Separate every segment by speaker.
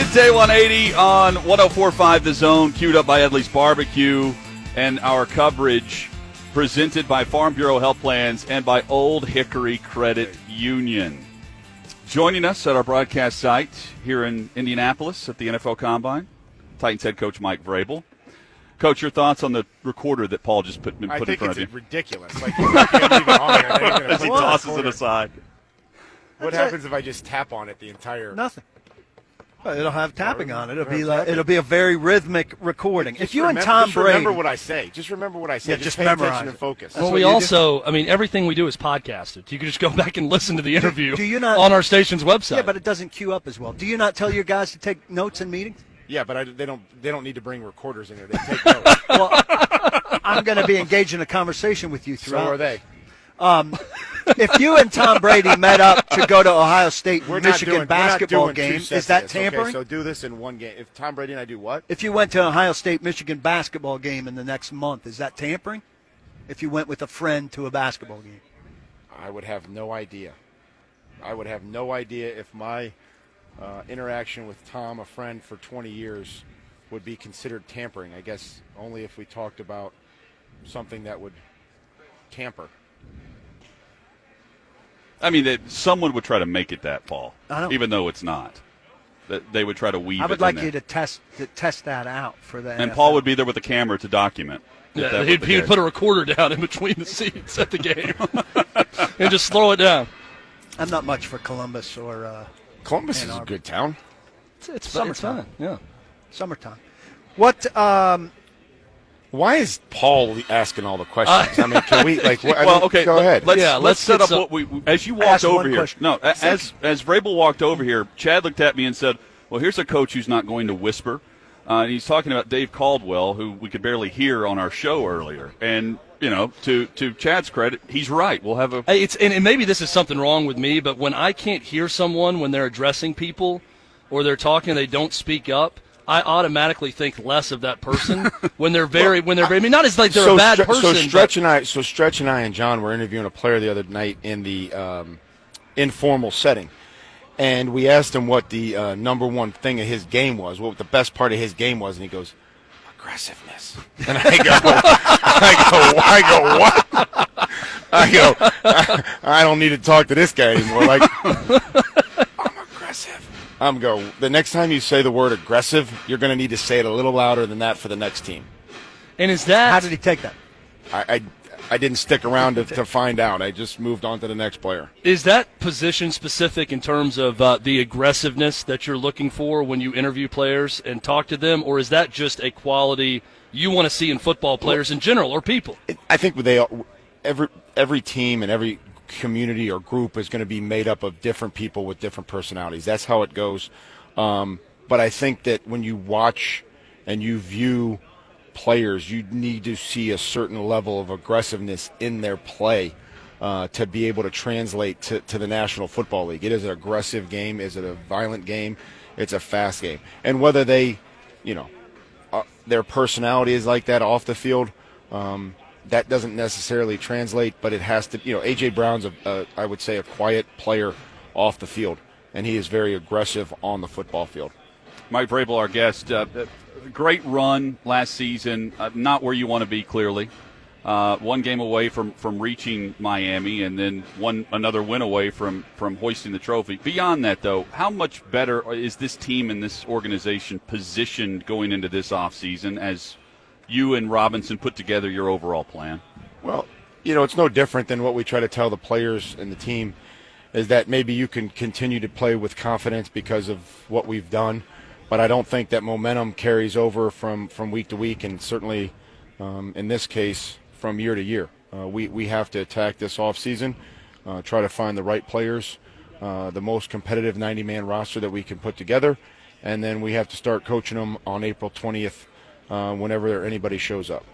Speaker 1: Day 180 on 104.5 The Zone, queued up by Edley's Barbecue, and our coverage presented by Farm Bureau Health Plans and by Old Hickory Credit Union. Joining us at our broadcast site here in Indianapolis at the NFL Combine, Titans head coach Mike Vrabel. Coach, your thoughts on the recorder that Paul just put in front of you?
Speaker 2: I think it's ridiculous. Like, you can't leave it on there.
Speaker 1: As he tosses it aside.
Speaker 2: What happens if I just tap on it the entire?
Speaker 3: Nothing. Well, it'll have tapping on it. It'll be a very rhythmic recording. If you and Tom Brady,
Speaker 2: remember what I say. Just remember what I say.
Speaker 3: Yeah,
Speaker 2: just
Speaker 3: just
Speaker 2: pay
Speaker 3: memorize
Speaker 2: attention
Speaker 3: it.
Speaker 2: and focus.
Speaker 4: Well, we also, everything we do is podcasted. You can just go back and listen to the interview
Speaker 3: do you not,
Speaker 4: on our station's website.
Speaker 3: Yeah, but it doesn't queue up as well. Do you not tell your guys to take notes in meetings?
Speaker 2: Yeah, but they don't need to bring recorders in there. They take notes.
Speaker 3: Well, I'm going to be engaged in a conversation with you throughout.
Speaker 2: So are they.
Speaker 3: If you and Tom Brady met up to go to Ohio State Michigan basketball
Speaker 2: we're not doing
Speaker 3: game,
Speaker 2: 2 sets
Speaker 3: is that
Speaker 2: of this,
Speaker 3: tampering?
Speaker 2: Okay, so do this in one game. If Tom Brady and I do what?
Speaker 3: If you went to Ohio State Michigan basketball game in the next month, is that tampering? If you went with a friend to a basketball game?
Speaker 2: I would have no idea. I would have no idea if my interaction with Tom, a friend for 20 years, would be considered tampering. I guess only if we talked about something that would tamper.
Speaker 1: I mean, someone would try to make it that, Paul, even though it's not. That they would try to weave it in
Speaker 3: I would like
Speaker 1: there.
Speaker 3: you to test that out for the
Speaker 1: And
Speaker 3: NFL.
Speaker 1: Paul would be there with the camera to document.
Speaker 4: Yeah, he'd put a recorder down in between the seats at the game and just throw it down.
Speaker 3: I'm not much for Columbus or
Speaker 2: Columbus is a good town.
Speaker 4: It's
Speaker 3: summertime.
Speaker 4: fun. Yeah.
Speaker 3: Summertime. What?
Speaker 2: Why is Paul asking all the questions? I mean, can we
Speaker 1: okay.
Speaker 2: Go ahead.
Speaker 1: Let's set up what we as you walked over here.
Speaker 3: Question.
Speaker 1: No, as Vrabel walked over here, Chad looked at me and said, "Well, here's a coach who's not going to whisper." And he's talking about Dave Caldwell, who we could barely hear on our show earlier. And to Chad's credit, he's right. We'll have a.
Speaker 4: And maybe this is something wrong with me, but when I can't hear someone when they're addressing people, or they're talking, they don't speak up, I automatically think less of that person when they're very. I mean, not as like they're a bad person.
Speaker 2: So Stretch and I and John were interviewing a player the other night in the informal setting, and we asked him what the number one thing of his game was, what the best part of his game was, and he goes, aggressiveness. And I go, what? I go, I don't need to talk to this guy anymore. Like, I'm aggressive. The next time you say the word aggressive, you're going to need to say it a little louder than that for the next team.
Speaker 4: And is that?
Speaker 3: How did he take that?
Speaker 2: I didn't stick around to find out. I just moved on to the next player.
Speaker 4: Is that position specific in terms of the aggressiveness that you're looking for when you interview players and talk to them, or is that just a quality you want to see in football players in general or people?
Speaker 2: I think every team and every community or group is going to be made up of different people with different personalities. That's how it goes. But I think that when you watch and you view players, you need to see a certain level of aggressiveness in their play to be able to translate to the National Football League. It is an aggressive game. Is it a violent game? It's a fast game. And whether they, their personality is like that off the field, that doesn't necessarily translate, but it has to. A.J. Brown's, I would say, a quiet player off the field, and he is very aggressive on the football field.
Speaker 1: Mike Vrabel, our guest. Great run last season. Not where you want to be, clearly. One game away from reaching Miami, and then another win away from hoisting the trophy. Beyond that, though, how much better is this team and this organization positioned going into this offseason as you and Robinson put together your overall plan?
Speaker 2: Well, it's no different than what we try to tell the players and the team, is that maybe you can continue to play with confidence because of what we've done, but I don't think that momentum carries over from week to week, and certainly in this case from year to year. We have to attack this offseason, try to find the right players, the most competitive 90-man roster that we can put together, and then we have to start coaching them on April 20th whenever anybody shows up.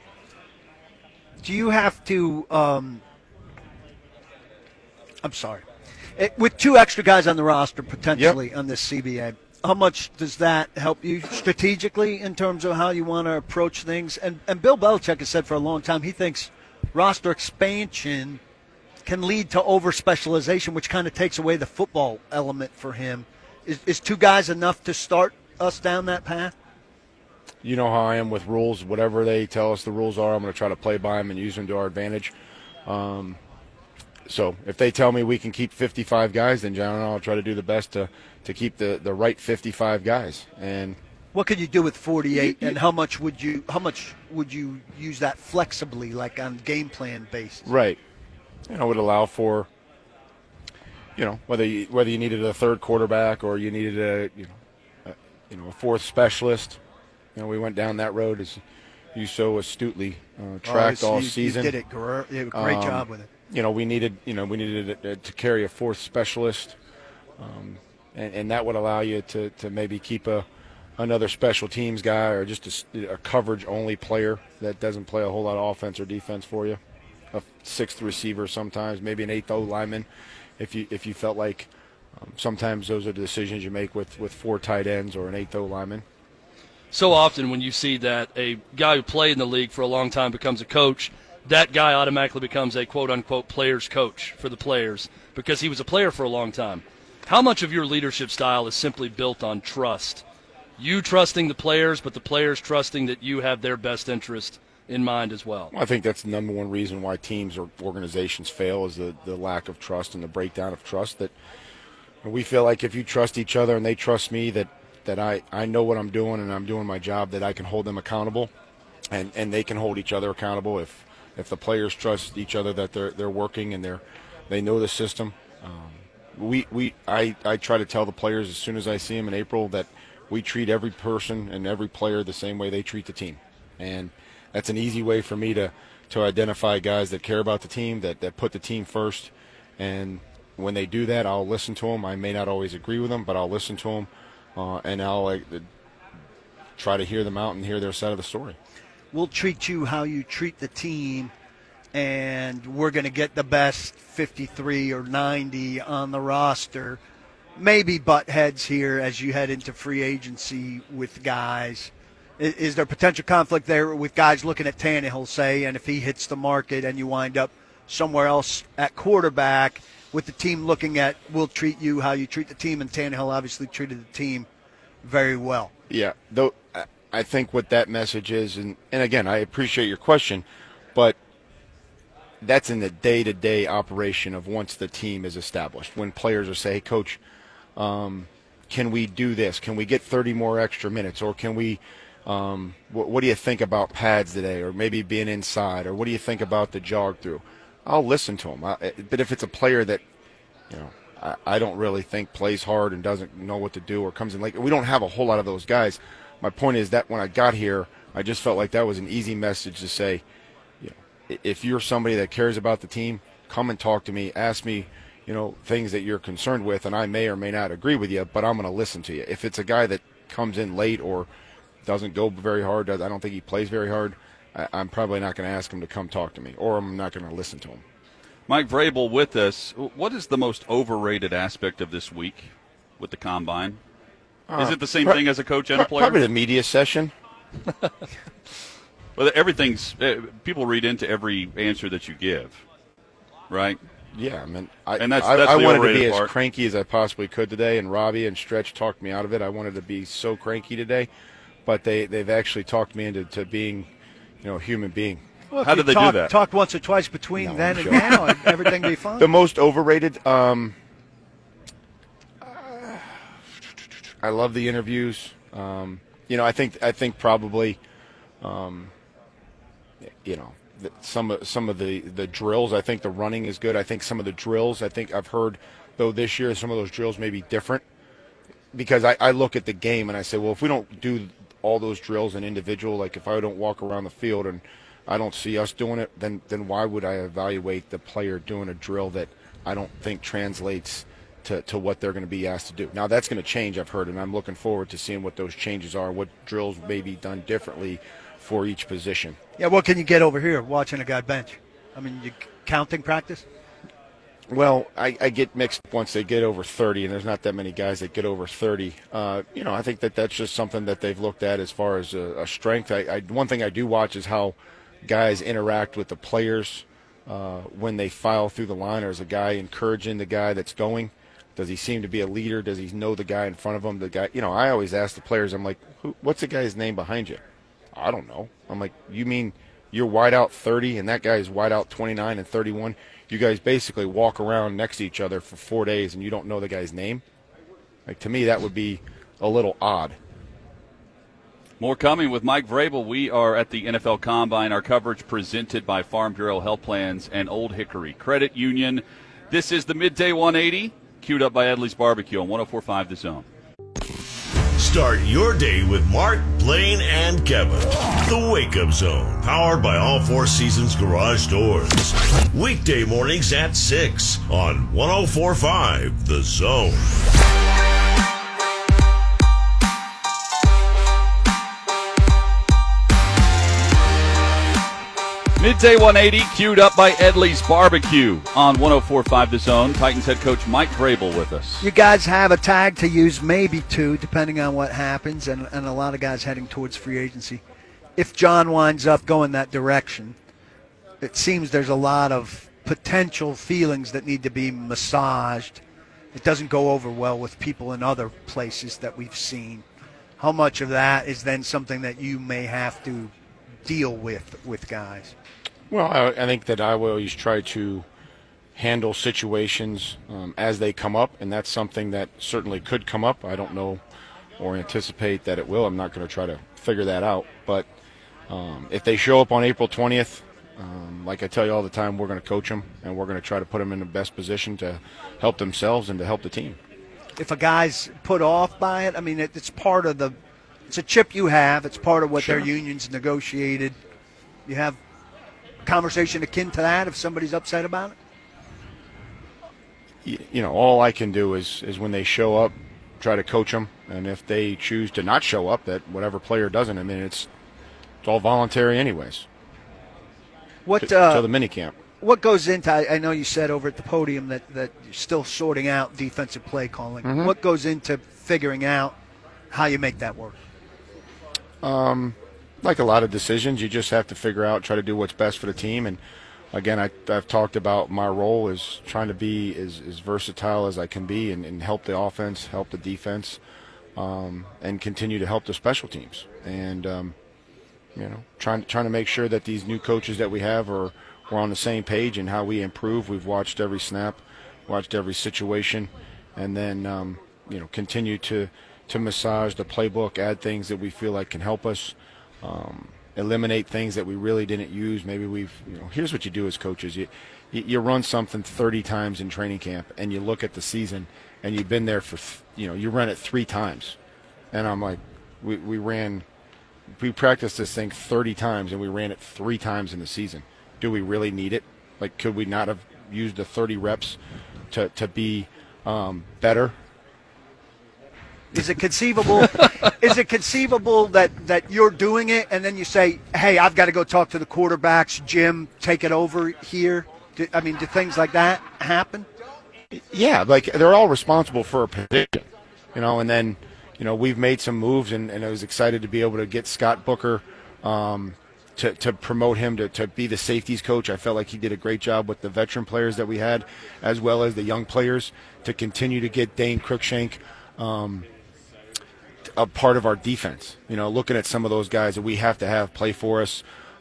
Speaker 3: Do you have to with 2 extra guys on the roster potentially on this CBA, how much does that help you strategically in terms of how you want to approach things? And Bill Belichick has said for a long time he thinks roster expansion can lead to over-specialization, which kind of takes away the football element for him. Is 2 guys enough to start us down that path?
Speaker 2: You know how I am with rules. Whatever they tell us the rules are, I'm going to try to play by them and use them to our advantage. So if they tell me we can keep 55 guys, then John and I'll try to do the best to keep the right 55 guys. And
Speaker 3: what could you do with 48, and how much would you use that flexibly, like on game plan basis?
Speaker 2: Right. It would allow for, whether you needed a third quarterback or you needed a fourth specialist. We went down that road as you so astutely tracked all season.
Speaker 3: You did it. Great job with it.
Speaker 2: We needed to carry a fourth specialist, and that would allow you to maybe keep another special teams guy or just a coverage only player that doesn't play a whole lot of offense or defense for you. A sixth receiver sometimes, maybe an eighth O lineman, if you felt like sometimes those are the decisions you make with 4 tight ends or an eighth O lineman.
Speaker 4: So often when you see that a guy who played in the league for a long time becomes a coach, that guy automatically becomes a quote-unquote player's coach for the players because he was a player for a long time. How much of your leadership style is simply built on trust? You trusting the players, but the players trusting that you have their best interest in mind as well.
Speaker 2: I think that's the number one reason why teams or organizations fail is the lack of trust and the breakdown of trust. That we feel like if you trust each other and they trust me, that I know what I'm doing and I'm doing my job, that I can hold them accountable, and they can hold each other accountable if the players trust each other that they're working and they know the system. I try to tell the players as soon as I see them in April that we treat every person and every player the same way they treat the team, and that's an easy way for me to identify guys that care about the team, that put the team first. And when they do that, I'll listen to them. I may not always agree with them, but I'll listen to them, and I'll try to hear them out and hear their side of the story.
Speaker 3: We'll treat you how you treat the team, and we're going to get the best 53 or 90 on the roster. Maybe butt heads here as you head into free agency with guys. Is there potential conflict there with guys looking at Tannehill, say, and if he hits the market and you wind up somewhere else at quarterback, with the team looking at, we'll treat you how you treat the team, and Tannehill obviously treated the team very well.
Speaker 2: Yeah, though I think what that message is, and again, I appreciate your question, but that's in the day-to-day operation of once the team is established. When players are saying, hey, Coach, can we do this? Can we get 30 more extra minutes? Or can we what do you think about pads today? Or maybe being inside? Or what do you think about the jog through? I'll listen to them. But if it's a player that, I don't really think plays hard and doesn't know what to do or comes in late, we don't have a whole lot of those guys. My point is that when I got here, I just felt like that was an easy message to say, if you're somebody that cares about the team, come and talk to me, ask me, things that you're concerned with, and I may or may not agree with you, but I'm going to listen to you. If it's a guy that comes in late or doesn't go very hard, I don't think he plays very hard, I'm probably not going to ask him to come talk to me, or I'm not going to listen to him.
Speaker 1: Mike Vrabel with us. What is the most overrated aspect of this week with the Combine? Is it the same thing as a coach and a player?
Speaker 2: Probably the media session.
Speaker 1: Well, people read into every answer that you give, right?
Speaker 2: Yeah, I mean,
Speaker 1: that's
Speaker 2: I
Speaker 1: the
Speaker 2: wanted to be
Speaker 1: overrated
Speaker 2: as
Speaker 1: part.
Speaker 2: cranky as I possibly could today, and Robbie and Stretch talked me out of it. I wanted to be so cranky today, but they've actually talked me into being, a human being.
Speaker 3: Well,
Speaker 1: How did they do that?
Speaker 3: Talked once or twice between then and now, and everything be fine.
Speaker 2: The most overrated. I love the interviews. I think probably, some of the drills. I think the running is good. I think some of the drills. I think I've heard, though, this year some of those drills may be different, because I look at the game and I say, well, if we don't do all those drills in individual, like if I don't walk around the field and I don't see us doing it, then why would I evaluate the player doing a drill that I don't think translates to what they're going to be asked to do? Now, that's going to change, I've heard, and I'm looking forward to seeing what those changes are, what drills may be done differently for each position.
Speaker 3: Yeah, what can you get over here watching a guy bench? I mean, you counting practice?
Speaker 2: Well, I get mixed once they get over 30, and there's not that many guys that get over 30. I think that's just something that they've looked at as far as a strength. One thing I do watch is how guys interact with the players when they file through the line, or is a guy encouraging the guy that's going. Does he seem to be a leader? Does he know the guy in front of him? The guy, I always ask the players, I'm like, what's the guy's name behind you? I don't know. I'm like, you mean you're wide out 30 and that guy's wide out 29 and 31? You guys basically walk around next to each other for 4 days and you don't know the guy's name? Like, to me, that would be a little odd.
Speaker 1: More coming with Mike Vrabel. We are at the NFL Combine. Our coverage presented by Farm Bureau Health Plans and Old Hickory Credit Union. This is the Midday 180, queued up by Edley's Barbecue on 104.5 The Zone.
Speaker 5: Start your day with Mark, Blaine, and Kevin. The Wake Up Zone, powered by All Four Seasons Garage Doors. Weekday mornings at 6 on 104.5 The Zone.
Speaker 1: Midday 180, queued up by Edley's Barbecue on 104.5 The Zone. Titans head coach Mike Vrabel with us.
Speaker 3: You guys have a tag to use, maybe two, depending on what happens, and a lot of guys heading towards free agency. If John winds up going that direction, it seems there's a lot of potential feelings that need to be massaged. It doesn't go over well with people in other places that we've seen. How much of that is then something that you may have to deal with guys?
Speaker 2: Well, I think that I will always try to handle situations as they come up, and that's something that certainly could come up. I don't know or anticipate that it will. I'm not going to try to figure that out. But if they show up on April 20th, like I tell you all the time, we're going to coach them, and we're going to try to put them in the best position to help themselves and to help the team.
Speaker 3: If a guy's put off by it, I mean, it's part of it's a chip you have. It's part of what
Speaker 2: Sure.
Speaker 3: their unions negotiated. You have conversation akin to that if somebody's upset about it?
Speaker 2: All I can do is when they show up, try to coach them, and if they choose to not show up, that whatever player doesn't. I mean, it's all voluntary anyways.
Speaker 3: What
Speaker 2: Till the minicamp.
Speaker 3: What goes into? I know you said over at the podium that you're still sorting out defensive play calling.
Speaker 2: Mm-hmm.
Speaker 3: What goes into figuring out how you make that work?
Speaker 2: Like a lot of decisions, you just have to figure out, try to do what's best for the team. And again, I've talked about my role is trying to be as versatile as I can be and help the offense, help the defense, and continue to help the special teams. And trying to make sure that these new coaches that we have we're on the same page and how we improve. We've watched every snap, watched every situation, and then continue to massage the playbook, add things that we feel like can help us. Eliminate things that we really didn't use. Maybe here's what you do as coaches. You run something 30 times in training camp, and you look at the season, and you've been there for, you run it 3 times. And I'm like, we practiced this thing 30 times, and we ran it 3 times in the season. Do we really need it? Like, could we not have used the 30 reps to be better?
Speaker 3: Is it conceivable? Is it conceivable that you're doing it and then you say, "Hey, I've got to go talk to the quarterbacks. Jim, take it over here"? Do things like that happen?
Speaker 2: Yeah, like they're all responsible for a position, And then, we've made some moves, and I was excited to be able to get Scott Booker to promote him to be the safeties coach. I felt like he did a great job with the veteran players that we had, as well as the young players, to continue to get Dane Cruikshank a part of our defense. Looking at some of those guys that we have to have play for us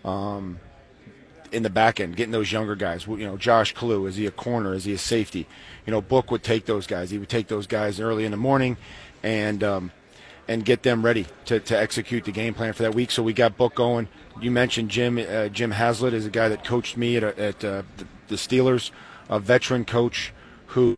Speaker 2: in the back end, getting those younger guys. Josh Kalu, is he a corner? Is he a safety? Book would take those guys. He would take those guys early in the morning and get them ready to execute the game plan for that week. So we got Book going. You mentioned Jim Haslett is a guy that coached me at the Steelers, a veteran coach who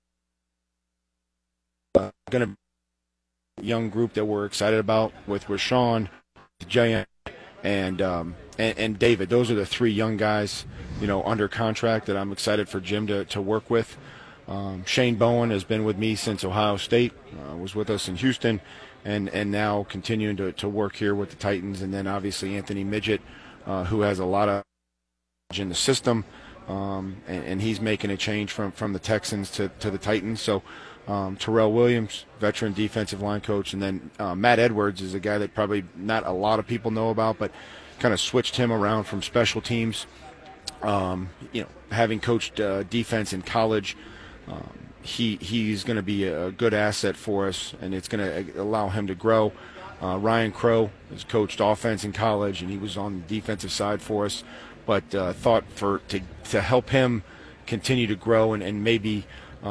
Speaker 2: going to young group that we're excited about with Rashawn, Jay, and David. Those are the 3 young guys, under contract that I'm excited for Jim to work with. Shane Bowen has been with me since Ohio State, was with us in Houston, and now continuing to work here with the Titans. And then obviously Anthony Midget, who has a lot of in the system, and he's making a change from the Texans to the Titans. So Terrell Williams, veteran defensive line coach, and then Matt Edwards is a guy that probably not a lot of people know about, but kind of switched him around from special teams, having coached defense in college. he's going to be a good asset for us, and it's going to allow him to grow. Ryan Crow has coached offense in college, and he was on the defensive side for us. But thought to help him continue to grow and maybe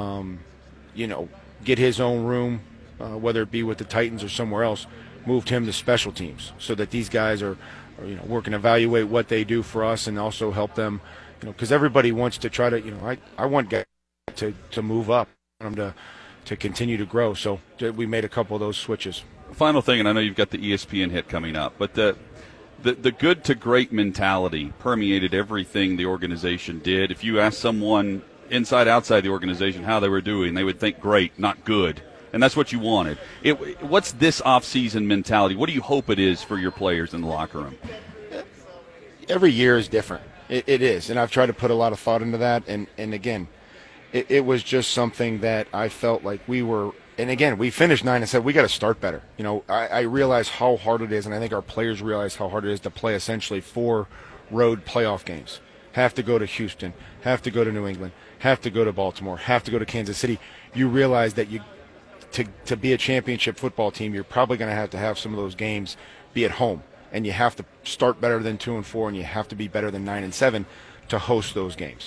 Speaker 2: get his own room, whether it be with the Titans or somewhere else, moved him to special teams so that these guys are working to evaluate what they do for us and also help them, because everybody wants to try to, I want guys to move up, I want them to continue to grow. So we made a couple of those switches.
Speaker 1: Final thing, and I know you've got the ESPN hit coming up, but the good to great mentality permeated everything the organization did. If you ask someone inside, outside the organization how they were doing, they would think great, not good. And that's what you wanted. What's this off-season mentality? What do you hope it is for your players in the locker room?
Speaker 2: Every year is different. It is, and I've tried to put a lot of thought into that. And again, it was just something that I felt like we were. And again, we finished 9 and said we got to start better. I realize how hard it is, and I think our players realize how hard it is to play essentially 4 road playoff games. Have to go to Houston, have to go to New England, have to go to Baltimore, have to go to Kansas City. You realize that to be a championship football team, you're probably going to have some of those games be at home, and you have to start better than 2 and 4, and you have to be better than 9 and 7 to host those games.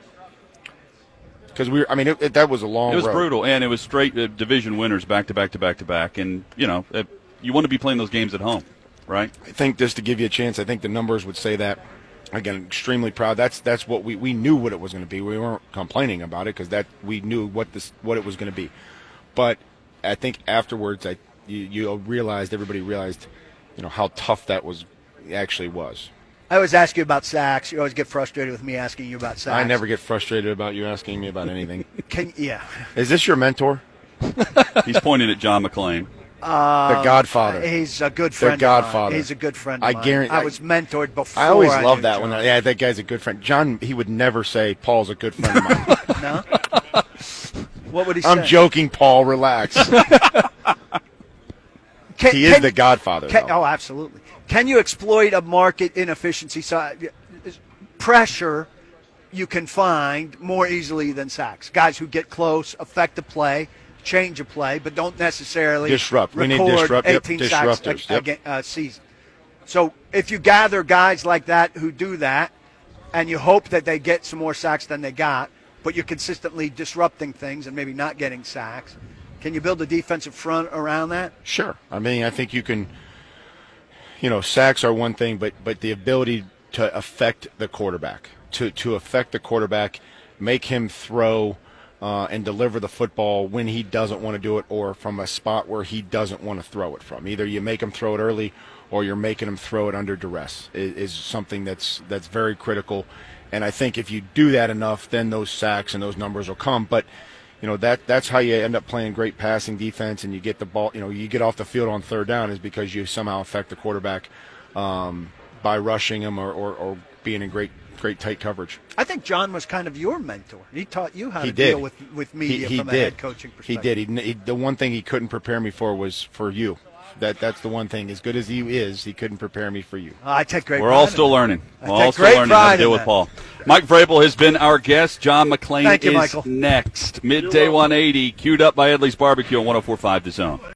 Speaker 2: Because that was a long road.
Speaker 1: It was brutal, and it was straight division winners back to back to back to back, and you want to be playing those games at home, right?
Speaker 2: I think just to give you a chance, I think the numbers would say that. Again, extremely proud. That's what we knew what it was going to be. We weren't complaining about it because we knew what it was going to be. But I think afterwards, everybody realized, how tough that actually was.
Speaker 3: I always ask you about sacks. You always get frustrated with me asking you about sacks.
Speaker 2: I never get frustrated about you asking me about anything.
Speaker 3: Yeah.
Speaker 2: Is this your mentor?
Speaker 1: He's pointing at John McClain.
Speaker 2: The Godfather.
Speaker 3: He's a good friend.
Speaker 2: The Godfather.
Speaker 3: Of mine. He's a good friend. Of mine.
Speaker 2: Guarantee.
Speaker 3: I was mentored before.
Speaker 2: I always love that
Speaker 3: John.
Speaker 2: one. Yeah, that guy's a good friend. John, he would never say Paul's a good friend of mine.
Speaker 3: No. What would he say?
Speaker 2: I'm joking, Paul. Relax. He is the Godfather.
Speaker 3: Oh, absolutely. Can you exploit a market inefficiency? Pressure you can find more easily than sacks. Guys who get close, affect the play, change a play, but don't necessarily
Speaker 2: disrupt. We need
Speaker 3: record
Speaker 2: disrupt.
Speaker 3: 18 sacks
Speaker 2: Disruptors.
Speaker 3: a season. So if you gather guys like that who do that, and you hope that they get some more sacks than they got, but you're consistently disrupting things and maybe not getting sacks, can you build a defensive front around that?
Speaker 2: Sure. I think you can. Sacks are one thing, but the ability to affect the quarterback, to affect the quarterback, make him throw and deliver the football when he doesn't want to do it or from a spot where he doesn't want to throw it from. Either you make him throw it early or you're making him throw it under duress is something that's very critical. And I think if you do that enough, then those sacks and those numbers will come. But that's how you end up playing great passing defense, and you get the ball. You get off the field on third down is because you somehow affect the quarterback by rushing him or being in great tight coverage.
Speaker 3: I think John was kind of your mentor. He taught you how to
Speaker 2: deal
Speaker 3: with media from a head coaching perspective.
Speaker 2: He did. The one thing he couldn't prepare me for was for you. That's the one thing. As good as he is, he couldn't prepare me for you.
Speaker 3: I take great pride.
Speaker 1: We're all still learning.
Speaker 3: We're all still learning
Speaker 1: how to deal with Paul. Mike Vrabel has been our guest. John McClain
Speaker 3: Thank you,
Speaker 1: is
Speaker 3: Michael.
Speaker 1: next. Midday 180, queued up by Edley's Barbecue on 104.5 The Zone.